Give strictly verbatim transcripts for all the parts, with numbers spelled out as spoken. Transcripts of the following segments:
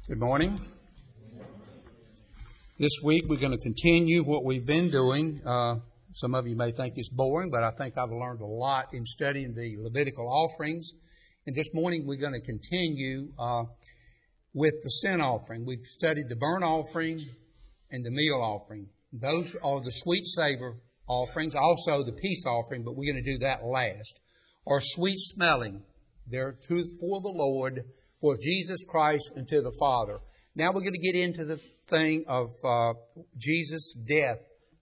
Good morning. This week we're going to continue what we've been doing. Uh, some of you may think it's boring, but I think I've learned a lot in studying the Levitical offerings. And this morning we're going to continue uh, with the sin offering. We've studied the burnt offering and the meal offering. Those are the sweet savor offerings, also the peace offering, but we're going to do that last. Or sweet smelling. They're to, for the Lord, for Jesus Christ and to the Father. Now we're going to get into the thing of uh, Jesus' death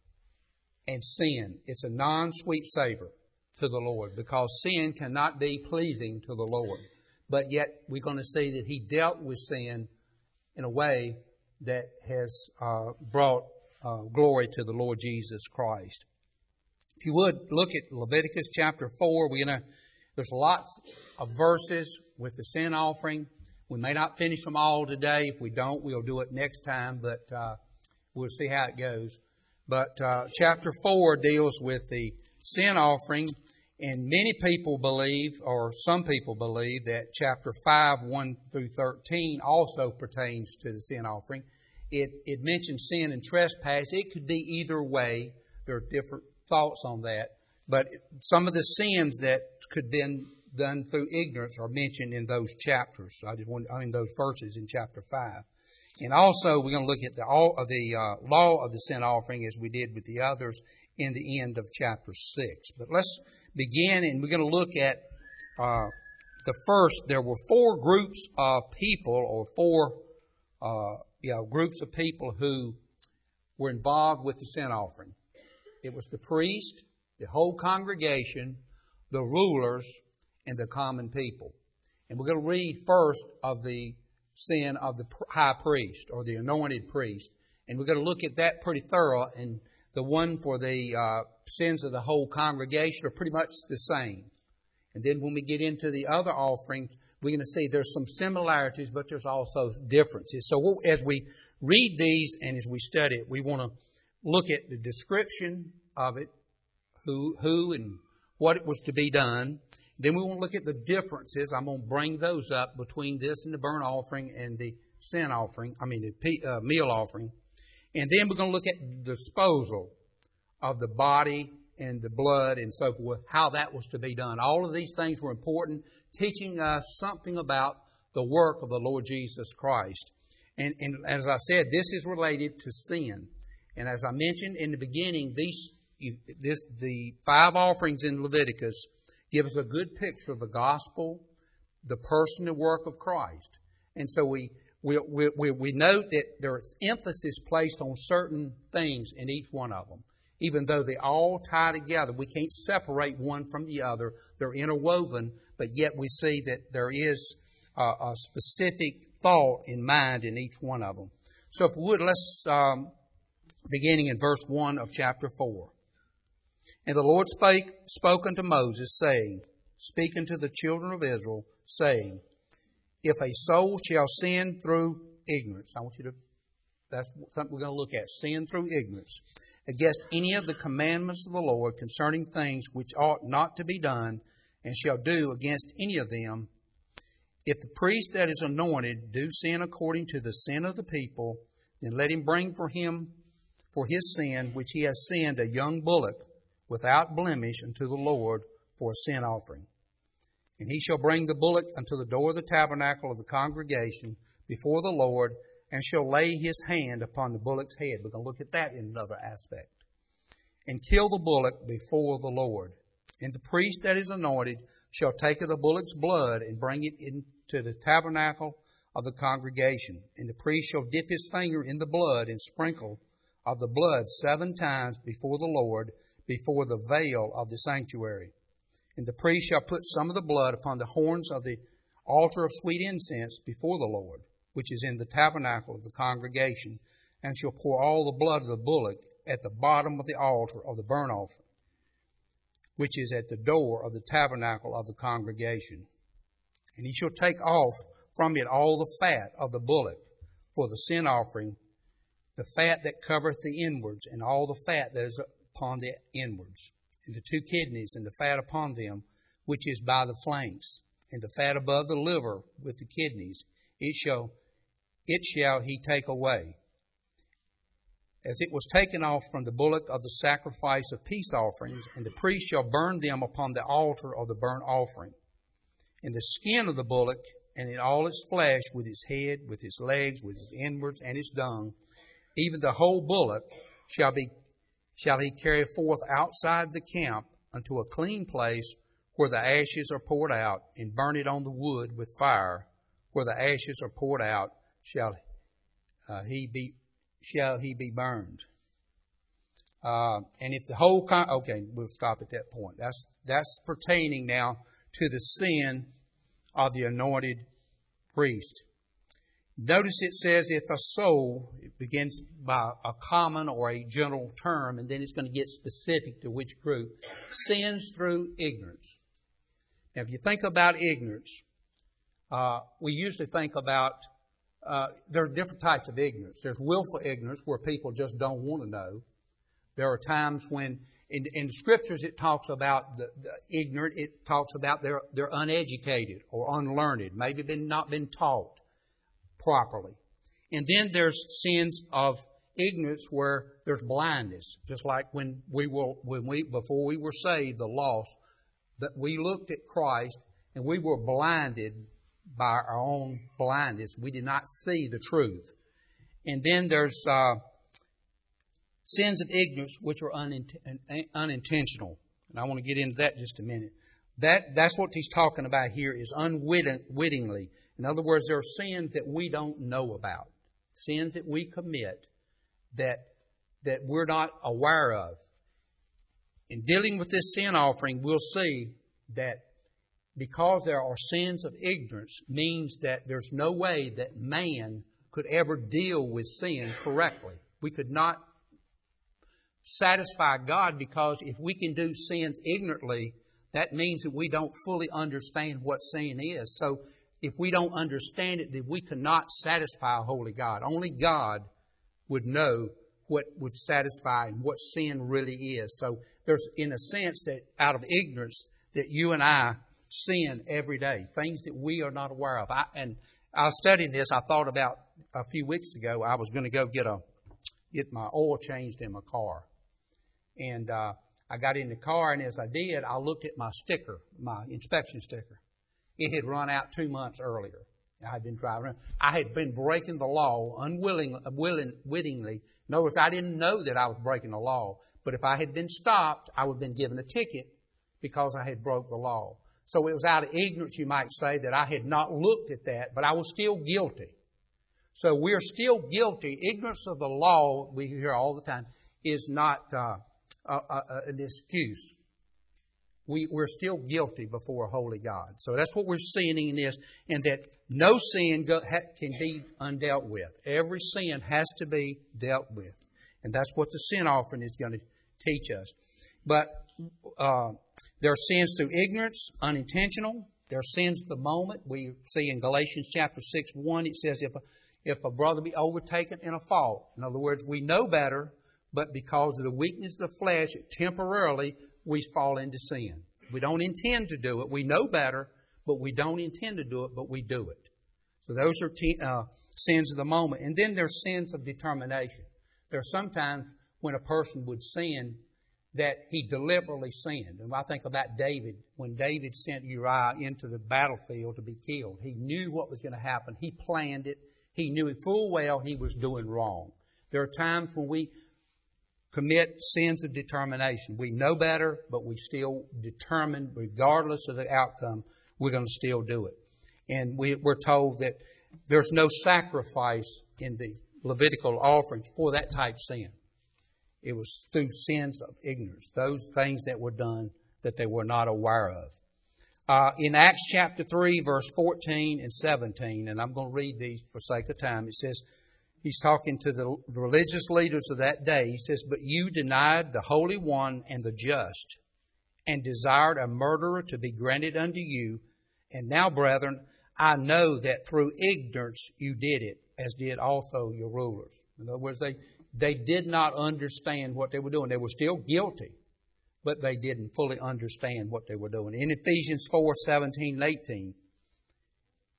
and sin. It's a non-sweet savor to the Lord because sin cannot be pleasing to the Lord. But yet we're going to see that He dealt with sin in a way that has uh, brought uh, glory to the Lord Jesus Christ. If you would, look at Leviticus chapter four. We're going to There's lots of verses with the sin offering. We may not finish them all today. If we don't, we'll do it next time, but uh, we'll see how it goes. But uh, chapter four deals with the sin offering, and many people believe, or some people believe, that chapter five, one through thirteen also pertains to the sin offering. It, it mentions sin and trespass. It could be either way. There are different thoughts on that. But some of the sins that could have been done through ignorance are mentioned in those chapters. I just want, I mean, those verses in chapter five. And also, we're going to look at the, all of the uh, law of the sin offering as we did with the others in the end of chapter six. But let's begin, and we're going to look at uh, the first. There were four groups of people, or four uh, you know, groups of people who were involved with the sin offering. It was the priest, the whole congregation, the rulers, and the common people. And we're going to read first of the sin of the high priest, or the anointed priest. And we're going to look at that pretty thorough. And the one for the uh, sins of the whole congregation are pretty much the same. And then when we get into the other offerings, we're going to see there's some similarities, but there's also differences. So we'll, as we read these and as we study it, we want to look at the description of it, who, who and what it was to be done. Then we want to look at the differences. I'm going to bring those up between this and the burnt offering and the sin offering, I mean the uh, meal offering. And then we're going to look at the disposal of the body and the blood and so forth, how that was to be done. All of these things were important, teaching us something about the work of the Lord Jesus Christ. And, and as I said, this is related to sin. And as I mentioned in the beginning, these This, the five offerings in Leviticus give us a good picture of the gospel, the person and work of Christ. And so we, we, we, we note that there's emphasis placed on certain things in each one of them. Even though they all tie together, we can't separate one from the other. They're interwoven, but yet we see that there is a, a specific thought in mind in each one of them. So if we would, let's, um, beginning in verse one of chapter four. And the Lord spake, spoke unto Moses, saying, Speak unto the children of Israel, saying, If a soul shall sin through ignorance, I want you to, that's something we're going to look at, sin through ignorance, against any of the commandments of the Lord concerning things which ought not to be done, and shall do against any of them, if the priest that is anointed do sin according to the sin of the people, then let him bring for him, for his sin, which he has sinned, a young bullock, without blemish unto the Lord for a sin offering. And he shall bring the bullock unto the door of the tabernacle of the congregation before the Lord, and shall lay his hand upon the bullock's head. We're going to look at that in another aspect. And kill the bullock before the Lord. And the priest that is anointed shall take of the bullock's blood and bring it into the tabernacle of the congregation. And the priest shall dip his finger in the blood and sprinkle of the blood seven times before the Lord, before the veil of the sanctuary. And the priest shall put some of the blood upon the horns of the altar of sweet incense before the Lord, which is in the tabernacle of the congregation, and shall pour all the blood of the bullock at the bottom of the altar of the burnt offering, which is at the door of the tabernacle of the congregation. And he shall take off from it all the fat of the bullock for the sin offering, the fat that covereth the inwards, and all the fat that is upon the inwards, and the two kidneys, and the fat upon them, which is by the flanks, and the fat above the liver with the kidneys. It shall it shall he take away, as it was taken off from the bullock of the sacrifice of peace offerings, and the priest shall burn them upon the altar of the burnt offering. And the skin of the bullock, and in all its flesh, with its head, with its legs, with its inwards, and its dung, even the whole bullock shall be shall he carry forth outside the camp unto a clean place, where the ashes are poured out, and burn it on the wood with fire. Where the ashes are poured out, shall uh, he be shall he be burned. Uh, and if the whole con- okay, we'll stop at that point. That's that's pertaining now to the sin of the anointed priest. Notice it says, if a soul, it begins by a common or a general term, and then it's going to get specific to which group, sins through ignorance. Now, if you think about ignorance, uh, we usually think about, uh, there are different types of ignorance. There's willful ignorance, where people just don't want to know. There are times when, in, in the Scriptures, it talks about the, the ignorant, it talks about they're, they're uneducated or unlearned, maybe been not been taught properly. And then there's sins of ignorance where there's blindness, just like when we will, when we before we were saved, the lost, that we looked at Christ and we were blinded by our own blindness. We did not see the truth. And then there's uh, sins of ignorance which are unint- unintentional, and I want to get into that in just a minute. That that's what he's talking about here, is unwittingly. In other words, there are sins that we don't know about, sins that we commit that that we're not aware of. In dealing with this sin offering, we'll see that because there are sins of ignorance means that there's no way that man could ever deal with sin correctly. We could not satisfy God, because if we can do sins ignorantly, that means that we don't fully understand what sin is. So if we don't understand it, then we cannot satisfy a holy God. Only God would know what would satisfy and what sin really is. So there's, in a sense, that out of ignorance, that you and I sin every day, things that we are not aware of. I, and I was studying this. I thought about a few weeks ago, I was going to go get a get my oil changed in my car. And uh, I got in the car, and as I did, I looked at my sticker, my inspection sticker. It had run out two months earlier. I had been driving. I had been breaking the law unwilling, willing, wittingly. In other words, I didn't know that I was breaking the law. But if I had been stopped, I would have been given a ticket because I had broke the law. So it was out of ignorance, you might say, that I had not looked at that, but I was still guilty. So we're still guilty. Ignorance of the law, we hear all the time, is not uh, uh, uh, an excuse. We, we're still guilty before a holy God. So that's what we're seeing in this, and that no sin go, ha, can be undealt with. Every sin has to be dealt with. And that's what the sin offering is going to teach us. But uh, there are sins through ignorance, unintentional. There are sins of the moment. We see in Galatians chapter six, one, it says, if a, if a brother be overtaken in a fault. In other words, we know better, but because of the weakness of the flesh, temporarily we fall into sin. We don't intend to do it. We know better, but we don't intend to do it, but we do it. So those are te- uh, sins of the moment. And then there's sins of determination. There are sometimes when a person would sin that he deliberately sinned. And I think about David. When David sent Uriah into the battlefield to be killed, he knew what was going to happen. He planned it. He knew it full well he was doing wrong. There are times when we commit sins of determination. We know better, but we still determine, regardless of the outcome, we're going to still do it. And we, we're told that there's no sacrifice in the Levitical offerings for that type of sin. It was through sins of ignorance, those things that were done that they were not aware of. Uh, in Acts chapter three, verse fourteen and seventeen, and I'm going to read these for sake of time, it says, he's talking to the religious leaders of that day. He says, but you denied the Holy One and the just, and desired a murderer to be granted unto you. And now, brethren, I know that through ignorance you did it, as did also your rulers. In other words, they, they did not understand what they were doing. They were still guilty, but they didn't fully understand what they were doing. In Ephesians four, seventeen and eighteen,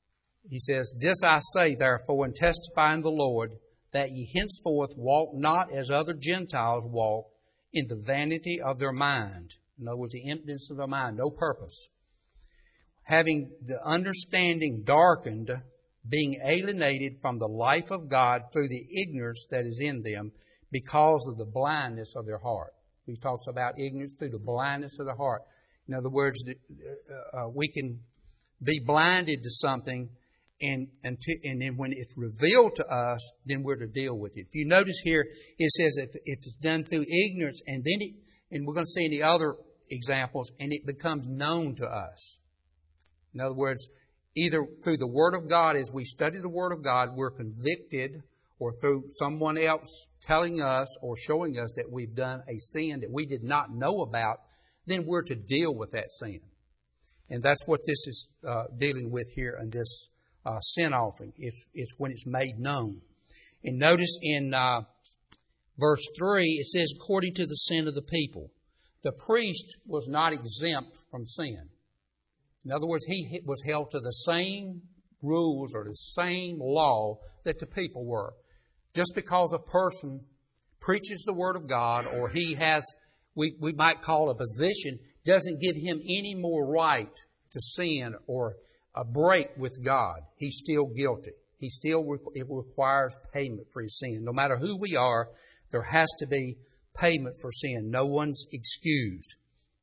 He says, "This I say, therefore, and testify in the Lord, that ye henceforth walk not as other Gentiles walk, in the vanity of their mind." In other words, the emptiness of their mind, no purpose. "Having the understanding darkened, being alienated from the life of God through the ignorance that is in them, because of the blindness of their heart." He talks about ignorance through the blindness of the heart. In other words, uh, we can be blinded to something, and and, to, and then when it's revealed to us, then we're to deal with it. If you notice here, it says if, if it's done through ignorance, and then it, and we're going to see in the other examples, and it becomes known to us. In other words, either through the Word of God, as we study the Word of God, we're convicted, or through someone else telling us or showing us that we've done a sin that we did not know about, then we're to deal with that sin. And that's what this is uh, dealing with here in this uh, sin offering. It's, it's when it's made known. And notice in uh, verse three, it says, according to the sin of the people. The priest was not exempt from sin. In other words, he was held to the same rules or the same law that the people were. Just because a person preaches the Word of God, or he has, we, we might call a position, doesn't give him any more right to sin or a break with God. He's still guilty. He still, it requires payment for his sin. No matter who we are, there has to be payment for sin. No one's excused.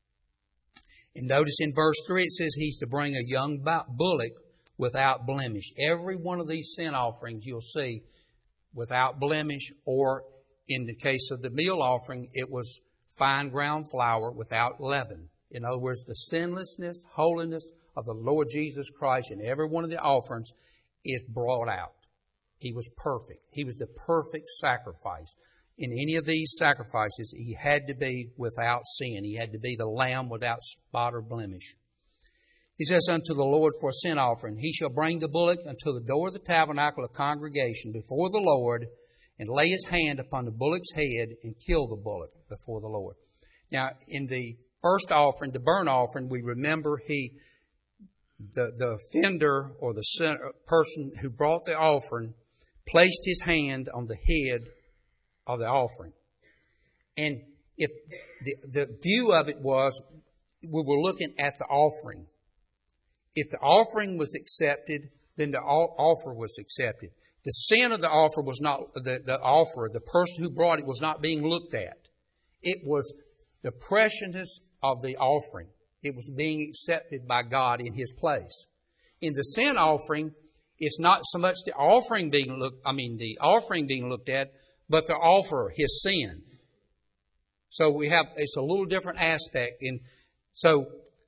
And notice in verse three it says he's to bring a young bullock without blemish. Every one of these sin offerings you'll see without blemish, or in the case of the meal offering, it was fine ground flour without leaven. In other words, the sinlessness, holiness of the Lord Jesus Christ in every one of the offerings is brought out. He was perfect. He was the perfect sacrifice. In any of these sacrifices, he had to be without sin. He had to be the lamb without spot or blemish. He says, unto the Lord for a sin offering, he shall bring the bullock unto the door of the tabernacle of congregation before the Lord, and lay his hand upon the bullock's head, and kill the bullock before the Lord. Now, in the first offering, the burnt offering, we remember he, the, the offender or the person who brought the offering, placed his hand on the head of the offering. And if the, the view of it was, we were looking at the offering. If the offering was accepted, then the offer was accepted. The sin of the offer was not, the, the offerer, the person who brought it, was not being looked at. It was the preciousness of the offering. It was being accepted by God in His place. In the sin offering, it's not so much the offering being looked, I mean the offering being looked at, but the offerer, his sin. So we have, it's a little different aspect. In, so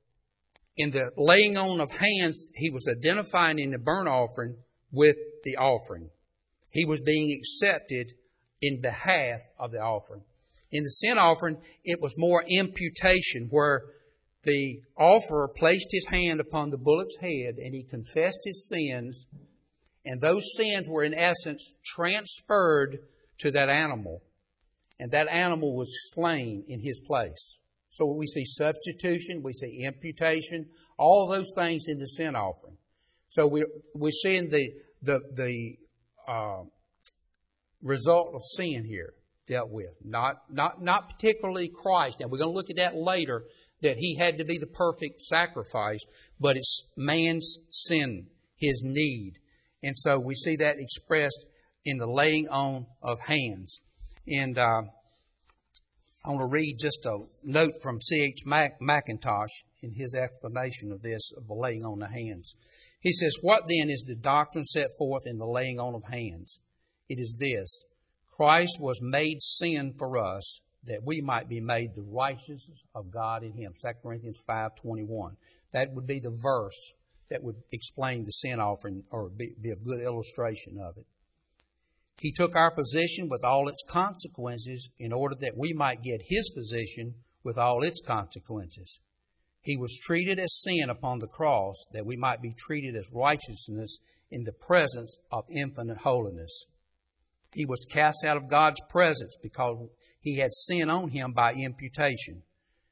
in the laying on of hands, he was identifying in the burnt offering with the offering. He was being accepted in behalf of the offering. In the sin offering, it was more imputation, where the offerer placed his hand upon the bullock's head and he confessed his sins, and those sins were in essence transferred to that animal, and that animal was slain in his place. So we see substitution, we see imputation, all those things in the sin offering. So we, we're seeing the the the uh, result of sin here dealt with, not not not particularly Christ. Now we're going to look at that later, that He had to be the perfect sacrifice, but it's man's sin, his need, and so we see that expressed in the laying on of hands. And uh, I want to read just a note from C H Mackintosh in his explanation of this, of the laying on of hands. He says, what then is the doctrine set forth in the laying on of hands? It is this: Christ was made sin for us, that we might be made the righteousness of God in Him. Second Corinthians five twenty-one. That would be the verse that would explain the sin offering, or be, be a good illustration of it. He took our position with all its consequences in order that we might get His position with all its consequences. He was treated as sin upon the cross, that we might be treated as righteousness in the presence of infinite holiness. He was cast out of God's presence because He had sin on Him by imputation.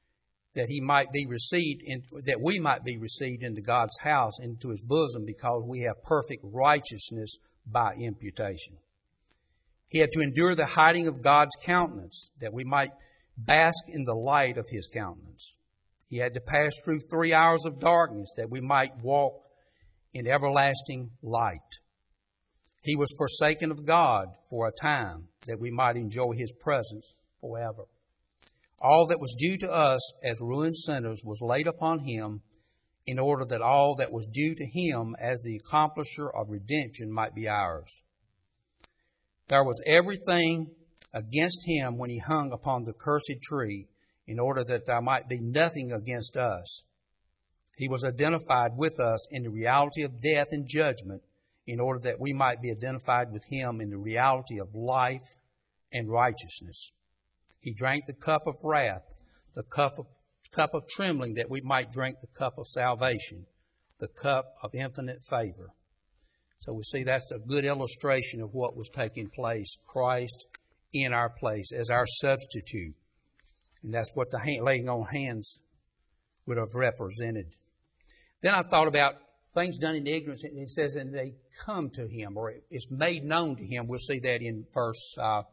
that he might be received, in, that we might be received into God's house, into his bosom, because we have perfect righteousness by imputation. He had to endure the hiding of God's countenance, that we might bask in the light of his countenance. He had to pass through three hours of darkness, that we might walk in everlasting light. He was forsaken of God for a time, that we might enjoy his presence forever. All that was due to us as ruined sinners was laid upon him, in order that all that was due to him as the accomplisher of redemption might be ours. There was everything against him when he hung upon the cursed tree, in order that there might be nothing against us. He was identified with us in the reality of death and judgment, in order that we might be identified with him in the reality of life and righteousness. He drank the cup of wrath, the cup of, cup of trembling, that we might drink the cup of salvation, the cup of infinite favor. So we see that's a good illustration of what was taking place. Christ in our place as our substitute. And that's what the hand, laying on hands would have represented. Then I thought about things done in ignorance. It says, and they come to him, or it's made known to him. We'll see that in verse uh,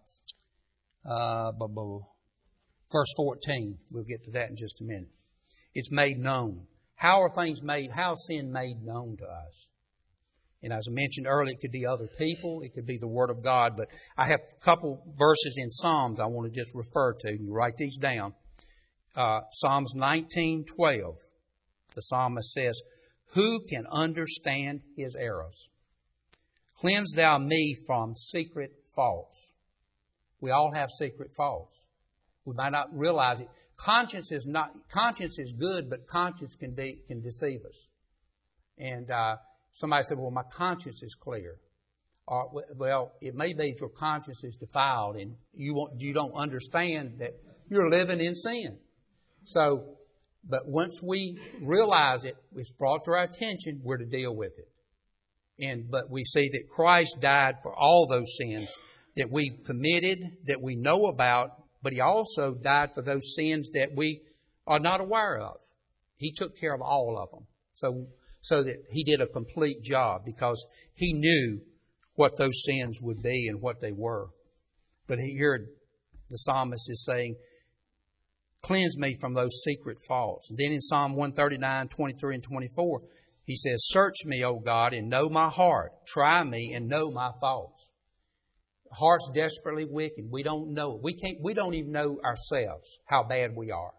uh, verse fourteen. We'll get to that in just a minute. It's made known. How are things made? How is sin made known to us? And as I mentioned earlier, it could be other people. It could be the Word of God. But I have a couple verses in Psalms I want to just refer to. You write these down. Uh, Psalms nineteen twelve. The psalmist says, who can understand his errors? Cleanse thou me from secret faults. We all have secret faults. We might not realize it. Conscience is not, conscience is good, but conscience can be, can deceive us. And, uh, somebody said, well, my conscience is clear. Or, well, it may be that your conscience is defiled and you won't, you don't understand that you're living in sin. So, but once we realize it, it's brought to our attention, we're to deal with it. And, but we see that Christ died for all those sins that we've committed, that we know about, but he also died for those sins that we are not aware of. He took care of all of them. So, So that he did a complete job because he knew what those sins would be and what they were. But here the psalmist is saying, cleanse me from those secret faults. And then in Psalm one thirty-nine, twenty-three and twenty-four, he says, search me, O God, and know my heart. Try me and know my thoughts. The heart's desperately wicked. We don't know it. We can't, we don't even know ourselves how bad we are.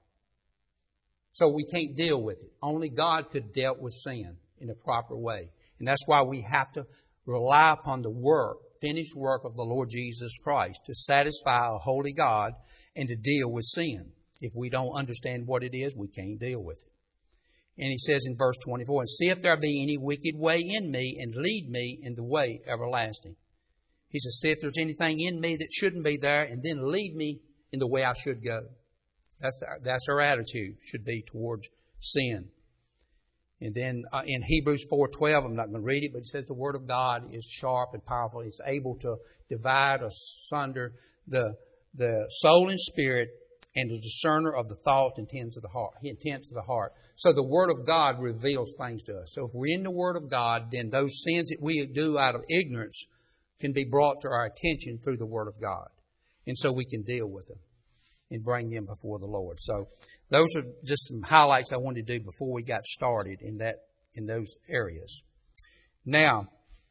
So we can't deal with it. Only God could have dealt with sin in a proper way. And that's why we have to rely upon the work, finished work of the Lord Jesus Christ to satisfy a holy God and to deal with sin. If we don't understand what it is, we can't deal with it. And he says in verse twenty-four, and see if there be any wicked way in me and lead me in the way everlasting. He says, see if there's anything in me that shouldn't be there and then lead me in the way I should go. That's our, that's our attitude should be towards sin. And then uh, in Hebrews four twelve, I'm not going to read it, but it says the Word of God is sharp and powerful. It's able to divide asunder the the soul and spirit and the discerner of the thoughts and intents of the heart. Intents of the heart. So the Word of God reveals things to us. So if we're in the Word of God, then those sins that we do out of ignorance can be brought to our attention through the Word of God. And so we can deal with them and bring them before the Lord. So those are just some highlights I wanted to do before we got started in that in those areas. Now,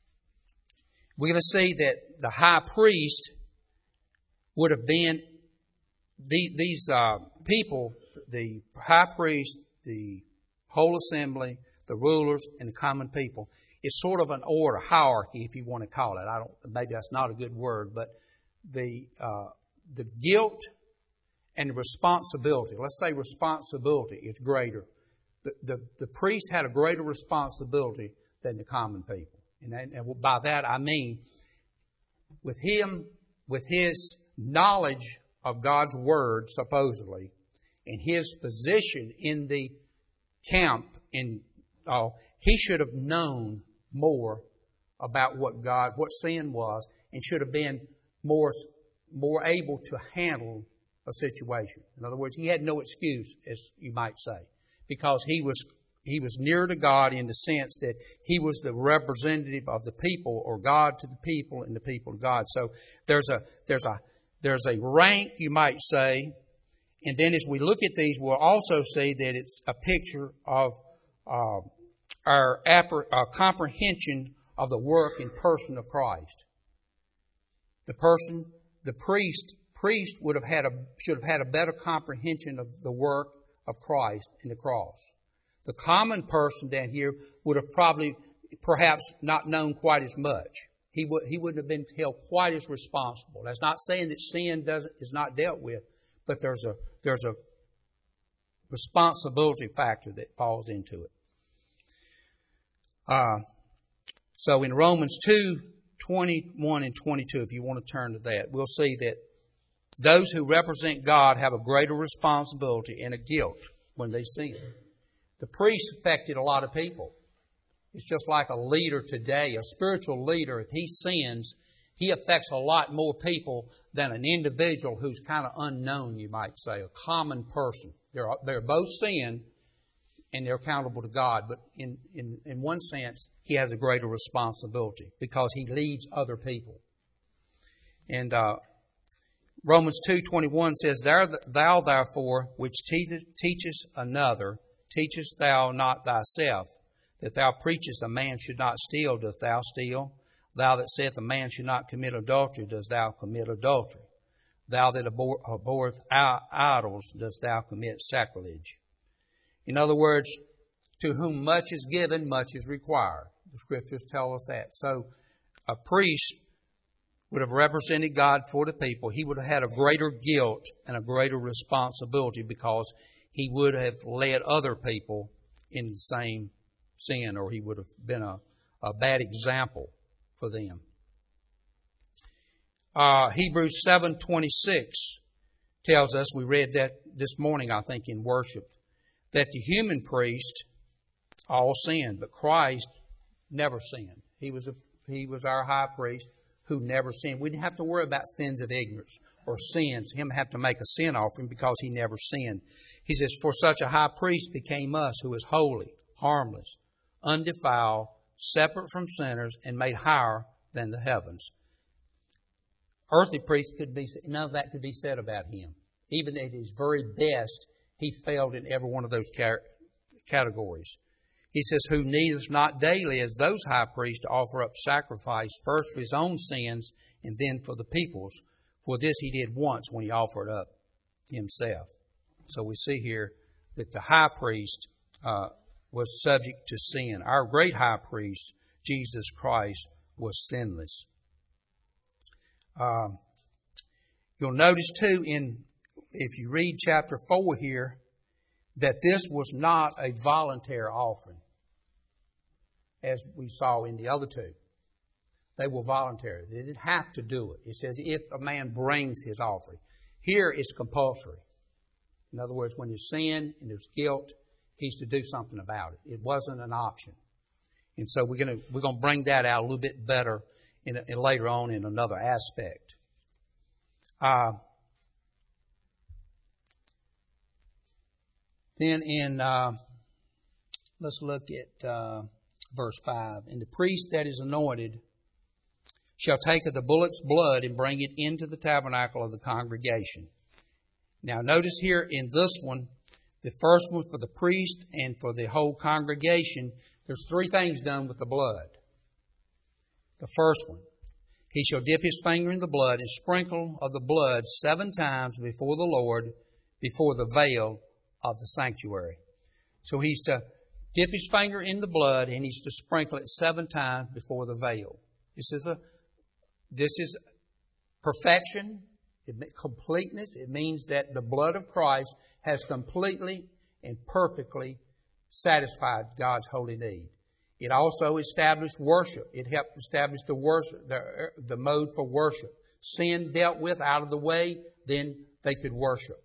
we're going to see that the high priest would have been the, these uh, people, the high priest, the whole assembly, the rulers, and the common people. It's sort of an order, hierarchy, if you want to call it. I don't. Maybe that's not a good word, but the uh, the guilt and the responsibility. Let's say responsibility is greater. The, the, the priest had a greater responsibility than the common people. And, that, and by that I mean, with him, with his knowledge of God's Word, supposedly, and his position in the camp, in, uh, he should have known more about what God, what sin was, and should have been more, more able to handle a situation. In other words, he had no excuse, as you might say, because he was he was near to God in the sense that he was the representative of the people, or God to the people and the people to God. So there's a there's a there's a rank, you might say, and then as we look at these, we'll also see that it's a picture of uh, our appre- uh, comprehension of the work and person of Christ. The person, the priest, priest would have had a should have had a better comprehension of the work of Christ in the cross. The common person down here would have probably, perhaps, not known quite as much. He would he wouldn't have been held quite as responsible. That's not saying that sin doesn't is not dealt with, but there's a there's a responsibility factor that falls into it. Uh, so in Romans two, twenty-one and twenty-two, if you want to turn to that, we'll see that those who represent God have a greater responsibility and a guilt when they sin. The priest affected a lot of people. It's just like a leader today, a spiritual leader. If he sins, he affects a lot more people than an individual who's kind of unknown, you might say, a common person. They're, they're both sin, and they're accountable to God. But in, in, in one sense, he has a greater responsibility because he leads other people. And uh, Romans two twenty-one says, Thou therefore, which teachest another, teachest thou not thyself, that thou preachest a man should not steal, dost thou steal? Thou that saith a man should not commit adultery, dost thou commit adultery? Thou that abhorrest idols, dost thou commit sacrilege? In other words, to whom much is given, much is required. The Scriptures tell us that. So a priest would have represented God for the people. He would have had a greater guilt and a greater responsibility because he would have led other people in the same sin, or he would have been a, a bad example for them. Uh, Hebrews seven twenty-six tells us, we read that this morning, I think, in worship, that the human priest all sinned, but Christ never sinned. He was a, he was our high priest who never sinned. We didn't have to worry about sins of ignorance or sins, him have to make a sin offering because he never sinned. He says, For such a high priest became us, who is holy, harmless, undefiled, separate from sinners, and made higher than the heavens. Earthly priest could be, none of that could be said about him. Even at his very best, he failed in every one of those categories. He says, Who needeth not daily as those high priests to offer up sacrifice, first for his own sins, and then for the people's. For this he did once when he offered up himself. So we see here that the high priest uh, was subject to sin. Our great high priest, Jesus Christ, was sinless. Uh, you'll notice too, in if you read chapter four here, that this was not a voluntary offering, as we saw in the other two. They were voluntary. They didn't have to do it. It says if a man brings his offering. Here it's compulsory. In other words, when there's sin and there's guilt, he's to do something about it. It wasn't an option. And so we're going to we're going to bring that out a little bit better in, in later on in another aspect. Uh, then in uh, let's look at uh, verse five. And the priest that is anointed shall take of the bullock's blood and bring it into the tabernacle of the congregation. Now notice here in this one, the first one for the priest and for the whole congregation, there's three things done with the blood. The first one, he shall dip his finger in the blood and sprinkle of the blood seven times before the Lord, before the veil of the sanctuary. So he's to dip his finger in the blood and he's to sprinkle it seven times before the veil. This is a This is perfection, completeness. It means that the blood of Christ has completely and perfectly satisfied God's holy need. It also established worship. It helped establish the worship, the, the mode for worship. Sin dealt with out of the way, then they could worship.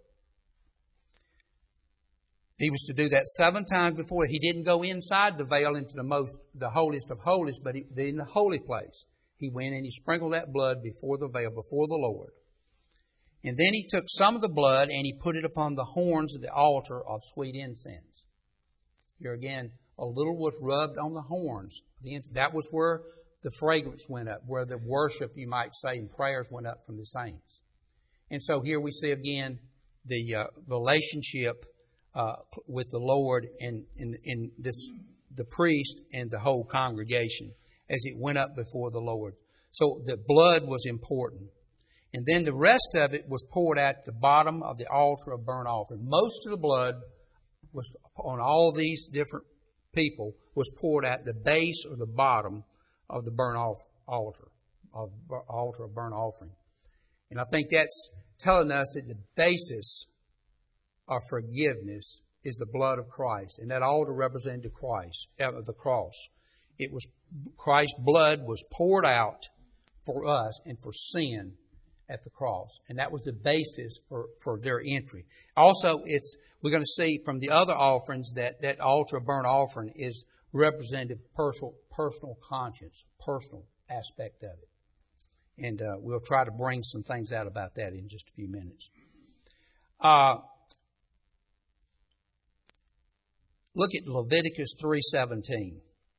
He was to do that seven times before. He didn't go inside the veil into the most, the holiest of holies, but he, in the holy place. He went and he sprinkled that blood before the veil, before the Lord. And then he took some of the blood and he put it upon the horns of the altar of sweet incense. Here again, a little was rubbed on the horns. That was where the fragrance went up, where the worship, you might say, and prayers went up from the saints. And so here we see again the uh, relationship uh, with the Lord and in, in this the priest and the whole congregation as it went up before the Lord. So the blood was important. And then the rest of it was poured at the bottom of the altar of burnt offering. Most of the blood was on all these different people was poured at the base or the bottom of the burnt off altar, of altar of burnt offering. And I think that's telling us that the basis of forgiveness is the blood of Christ. And that altar represented Christ, of the cross. It was Christ's blood was poured out for us and for sin at the cross. And that was the basis for, for their entry. Also, it's we're going to see from the other offerings that that altar of burnt offering is representative personal, personal conscience, personal aspect of it. And uh, we'll try to bring some things out about that in just a few minutes. Uh, look at Leviticus three seventeen.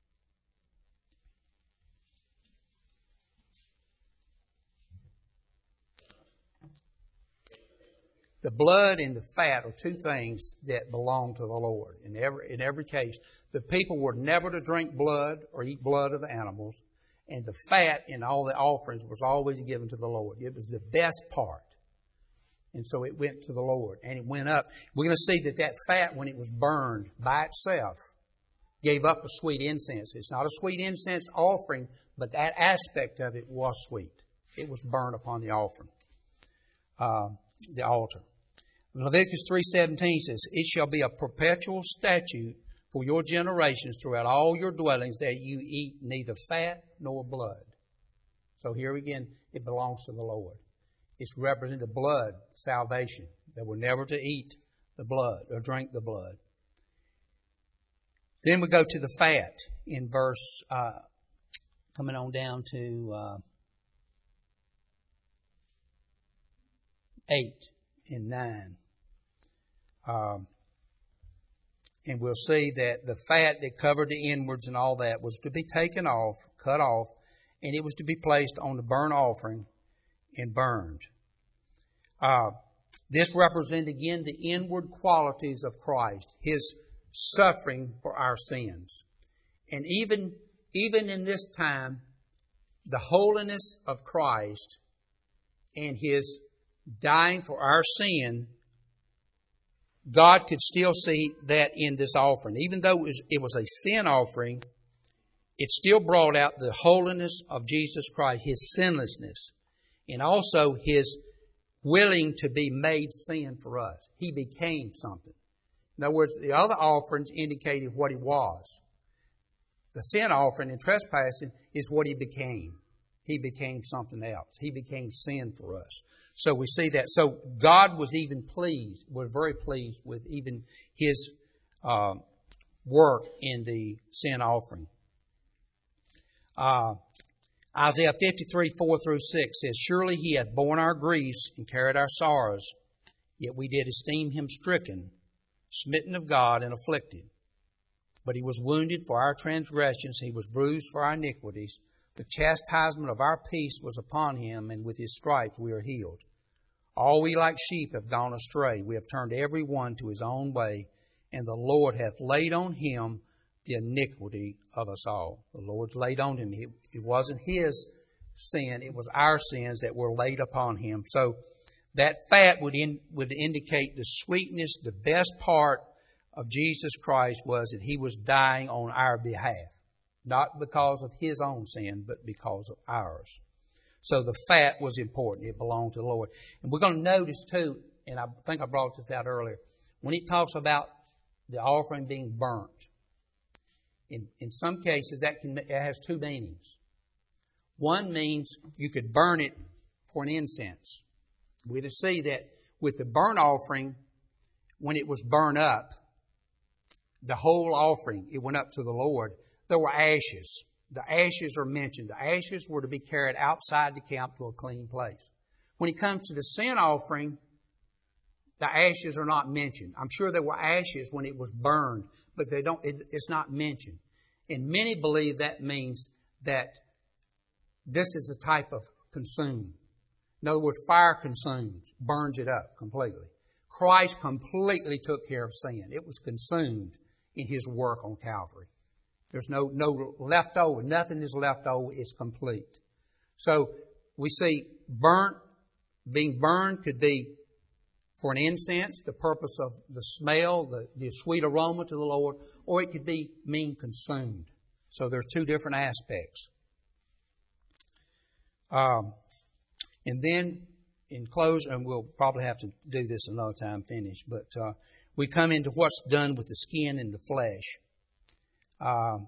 The blood and the fat are two things that belong to the Lord. In every, in every case, the people were never to drink blood or eat blood of the animals. And the fat in all the offerings was always given to the Lord. It was the best part. And so it went to the Lord. And it went up. We're going to see that that fat, when it was burned by itself, gave up a sweet incense. It's not a sweet incense offering, but that aspect of it was sweet. It was burned upon the offering, uh, the altar. Leviticus three seventeen says, "It shall be a perpetual statute for your generations throughout all your dwellings that you eat neither fat nor blood." So here again, it belongs to the Lord. It's representing the blood, salvation, that we're never to eat the blood or drink the blood. Then we go to the fat in verse, uh, coming on down to uh, eight and nine. Um, and we'll see that the fat that covered the inwards and all that was to be taken off, cut off, and it was to be placed on the burnt offering and burned. Uh, this represents again the inward qualities of Christ, His suffering for our sins. And even, even in this time, the holiness of Christ and His dying for our sin, God could still see that in this offering. Even though it was, it was a sin offering, it still brought out the holiness of Jesus Christ, His sinlessness, and also His willing to be made sin for us. He became something. In other words, the other offerings indicated what He was. The sin offering and trespassing is what He became. He became something else. He became sin for us. So we see that. So God was even pleased, was very pleased with even His uh, work in the sin offering. Uh, Isaiah fifty-three, four through six says, "Surely He hath borne our griefs and carried our sorrows, yet we did esteem Him stricken, smitten of God, and afflicted. But He was wounded for our transgressions, He was bruised for our iniquities. The chastisement of our peace was upon Him, and with His stripes we are healed. All we like sheep have gone astray. We have turned every one to his own way, and the Lord hath laid on Him the iniquity of us all." The Lord's laid on Him. It wasn't His sin. It was our sins that were laid upon Him. So that fat would, in, would indicate the sweetness, the best part of Jesus Christ was that He was dying on our behalf. Not because of His own sin, but because of ours. So the fat was important. It belonged to the Lord. And we're going to notice too, and I think I brought this out earlier, when it talks about the offering being burnt, in, in some cases that can it has two meanings. One means you could burn it for an incense. We're to see that with the burnt offering, when it was burned up, the whole offering, it went up to the Lord. There were ashes. The ashes are mentioned. The ashes were to be carried outside the camp to a clean place. When it comes to the sin offering, the ashes are not mentioned. I'm sure there were ashes when it was burned, but they don't. It, it's not mentioned. And many believe that means that this is a type of consume. In other words, fire consumes, burns it up completely. Christ completely took care of sin. It was consumed in His work on Calvary. There's no, no left over. Nothing is left over. It's complete. So we see burnt, being burned could be for an incense, the purpose of the smell, the, the sweet aroma to the Lord, or it could be mean consumed. So there's two different aspects. Um, and then in close, and we'll probably have to do this another time, finish, but uh, we come into what's done with the skin and the flesh. Um,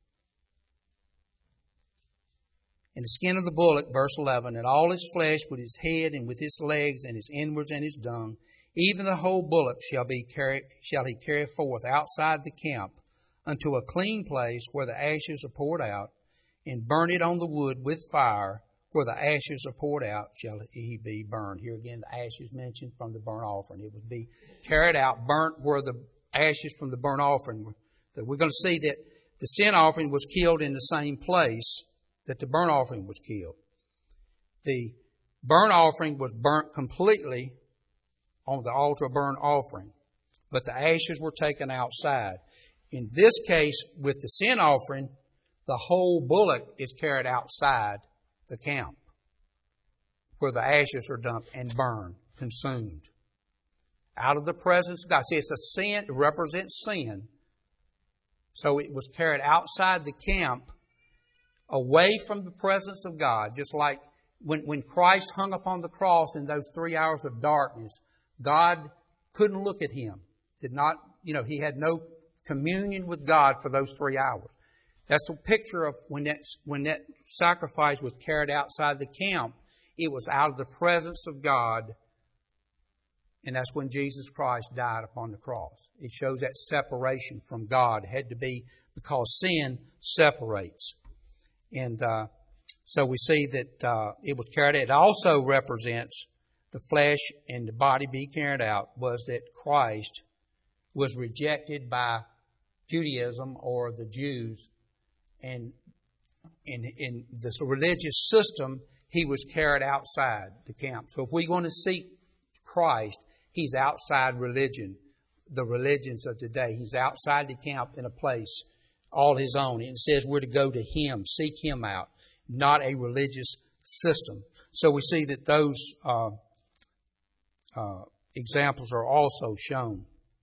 And the skin of the bullock, verse eleven, and all his flesh with his head and with his legs and his inwards and his dung, even the whole bullock shall be carry, shall he carry forth outside the camp unto a clean place where the ashes are poured out, and burn it on the wood with fire, where the ashes are poured out shall he be burned. Here again, the ashes mentioned from the burnt offering. It would be carried out, burnt where the ashes from the burnt offering were. We're going to see that the sin offering was killed in the same place that the burnt offering was killed. The burnt offering was burnt completely on the altar of burnt offering, but the ashes were taken outside. In this case, with the sin offering, the whole bullock is carried outside the camp, where the ashes are dumped and burned, consumed. Out of the presence of God. See, it's a sin, it represents sin. So it was carried outside the camp, away from the presence of God, just like when, when Christ hung upon the cross in those three hours of darkness, God couldn't look at Him. Did not, you know, He had no communion with God for those three hours. That's a picture of when that, when that sacrifice was carried outside the camp. It was out of the presence of God, and that's when Jesus Christ died upon the cross. It shows that separation from God had to be because sin separates. And uh, so we see that uh, it was carried out. It also represents the flesh and the body being carried out was that Christ was rejected by Judaism or the Jews. And in, in this religious system, He was carried outside the camp. So if we want to seek Christ, He's outside religion, the religions of today. He's outside the camp in a place all His own. And it says we're to go to Him, seek Him out, not a religious system. So we see that those uh, uh, examples are also shown.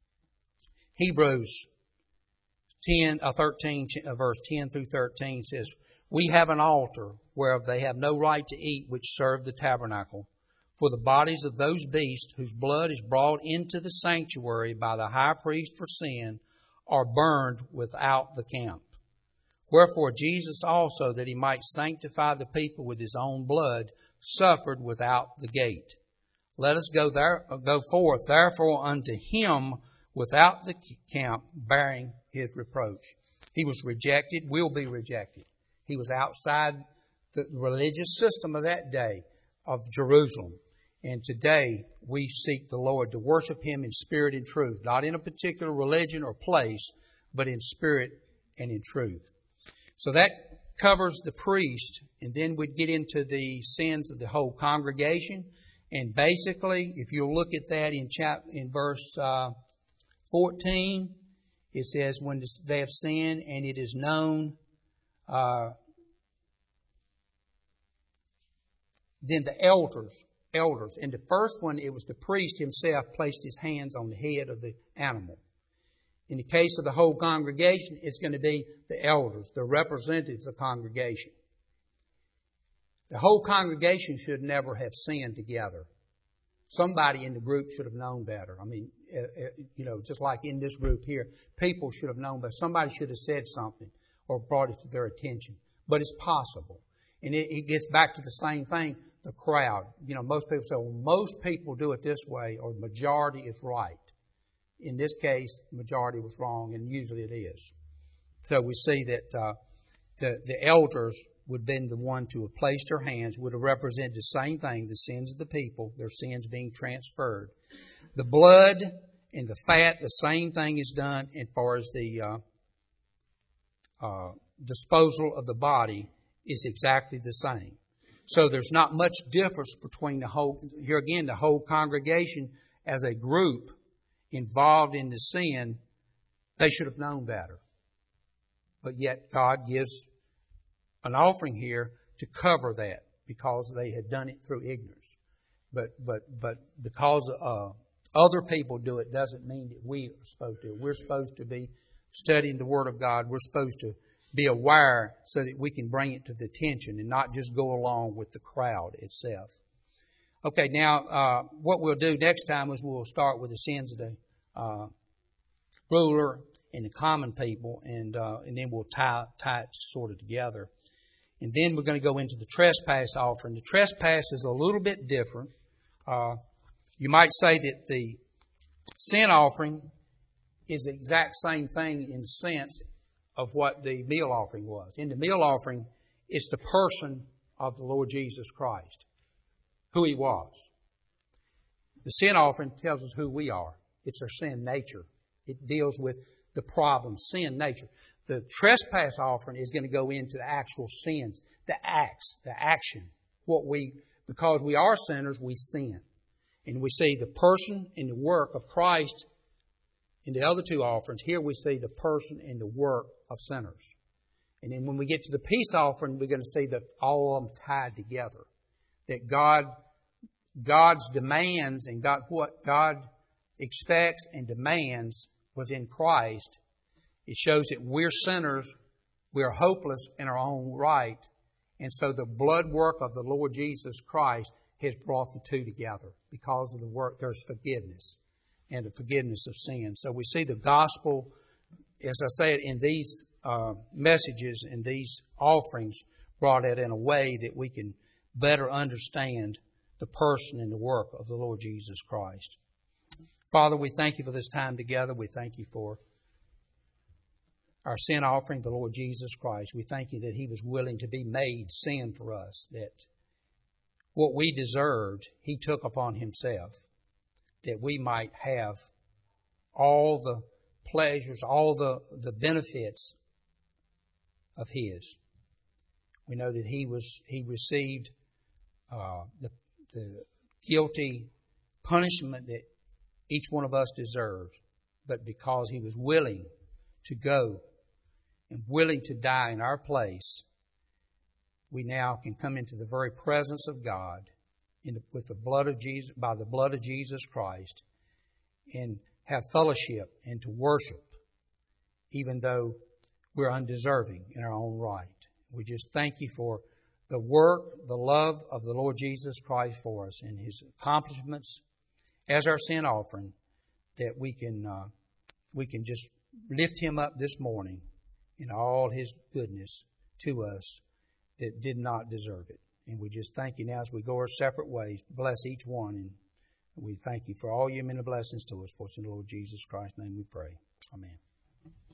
Hebrews ten, uh, thirteen, uh, verse ten through thirteen says, we have an altar whereof they have no right to eat, which serve the tabernacle. For the bodies of those beasts whose blood is brought into the sanctuary by the high priest for sin are burned without the camp. Wherefore Jesus also, that He might sanctify the people with His own blood, suffered without the gate. Let us go there, go forth therefore unto Him without the camp, bearing His reproach. He was rejected, will be rejected. He was outside the religious system of that day of Jerusalem. And today we seek the Lord to worship Him in spirit and truth, not in a particular religion or place, but in spirit and in truth. So that covers the priest, and then we'd get into the sins of the whole congregation. And basically, if you'll look at that in chap in verse uh, fourteen, it says, when they have sinned and it is known, uh, then the elders, elders. In the first one, it was the priest himself placed his hands on the head of the animal. In the case of the whole congregation, it's going to be the elders, the representatives of the congregation. The whole congregation should never have sinned together. Somebody in the group should have known better. I mean, you know, just like in this group here, people should have known better. Somebody should have said something or brought it to their attention. But it's possible. And it, it gets back to the same thing, the crowd. You know, most people say, well, most people do it this way, or the majority is right. In this case, the majority was wrong, and usually it is. So we see that uh, the, the elders would have been the one to have placed her hands, would have represented the same thing, the sins of the people, their sins being transferred. The blood and the fat, the same thing is done as far as the uh, uh, disposal of the body is exactly the same. So there's not much difference between the whole, here again, the whole congregation as a group involved in the sin. They should have known better. But yet God gives an offering here to cover that because they had done it through ignorance. But but but because uh, other people do it doesn't mean that we are supposed to. We're supposed to be studying the Word of God. We're supposed to be aware so that we can bring it to the attention and not just go along with the crowd itself. Okay, now uh, what we'll do next time is we'll start with the sins of the uh, ruler and the common people, and uh, and then we'll tie tie it sort of together. And then we're going to go into the trespass offering. The trespass is a little bit different. Uh, you might say that the sin offering is the exact same thing in the sense of what the meal offering was. In the meal offering, it's the person of the Lord Jesus Christ, who He was. The sin offering tells us who we are. It's our sin nature. It deals with the problem, sin nature. The trespass offering is going to go into the actual sins, the acts, the action. What we, because we are sinners, we sin. And we see the person and the work of Christ in the other two offerings. Here we see the person and the work of sinners. And then when we get to the peace offering, we're going to see that all of them tied together. That God, God's demands and God, what God expects and demands was in Christ. It shows that we're sinners, we're hopeless in our own right, and so the blood work of the Lord Jesus Christ has brought the two together. Because of the work, there's forgiveness and the forgiveness of sin. So we see the gospel, as I said, in these uh, messages and these offerings, brought out in a way that we can better understand the person and the work of the Lord Jesus Christ. Father, we thank You for this time together. We thank You for our sin offering, the Lord Jesus Christ. We thank You that He was willing to be made sin for us, that what we deserved, He took upon Himself, that we might have all the pleasures, all the, the benefits of His. We know that He was He received uh, the, the guilty punishment that each one of us deserved, but because He was willing to go and willing to die in our place, we now can come into the very presence of God in the, with the blood of Jesus, by the blood of Jesus Christ, and have fellowship and to worship, even though we're undeserving in our own right. We just thank You for the work, the love of the Lord Jesus Christ for us and His accomplishments as our sin offering, that we can uh, we can just lift Him up this morning in all His goodness to us that did not deserve it. And we just thank You now as we go our separate ways. Bless each one, and we thank You for all Your many blessings to us. For it's in the Lord Jesus Christ's name we pray. Amen.